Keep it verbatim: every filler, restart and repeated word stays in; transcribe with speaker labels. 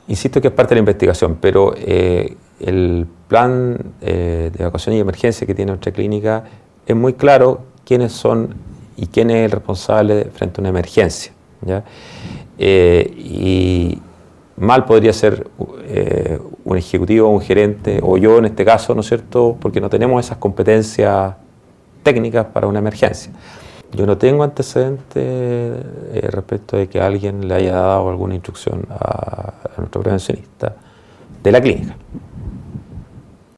Speaker 1: Insisto que es parte de la investigación, pero eh, el plan eh, de evacuación y emergencia que tiene nuestra clínica es muy claro quiénes son y quién es el responsable frente a una emergencia, ¿ya? Eh, y mal podría ser eh, un ejecutivo, un gerente, o yo en este caso, ¿no es cierto?, porque no tenemos esas competencias técnicas para una emergencia. Yo no tengo antecedentes eh, respecto de que alguien le haya dado alguna instrucción a, a nuestro prevencionista de la clínica.